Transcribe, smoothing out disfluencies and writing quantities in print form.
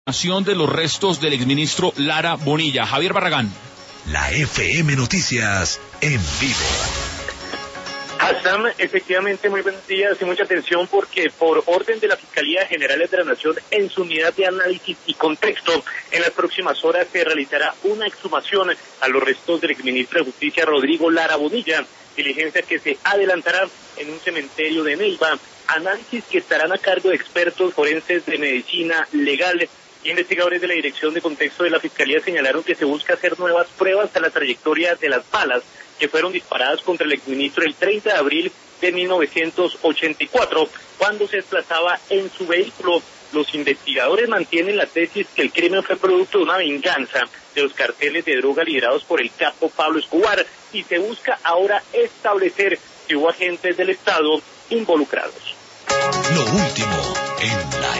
De los restos del exministro Lara Bonilla. Javier Barragán. La FM Noticias en vivo. Hassan, efectivamente, muy buenos días y mucha atención porque por orden de la Fiscalía General de la Nación en su unidad de análisis y contexto, en las próximas horas se realizará una exhumación a los restos del exministro de Justicia Rodrigo Lara Bonilla, diligencia que se adelantará en un cementerio de Neiva, análisis que estarán a cargo de expertos forenses de medicina legal. Investigadores de la Dirección de Contexto de la Fiscalía señalaron que se busca hacer nuevas pruebas a la trayectoria de las balas que fueron disparadas contra el exministro el 30 de abril de 1984, cuando se desplazaba en su vehículo. Los investigadores mantienen la tesis que el crimen fue producto de una venganza de los carteles de droga liderados por el capo Pablo Escobar y se busca ahora establecer si hubo agentes del Estado involucrados. Lo último en la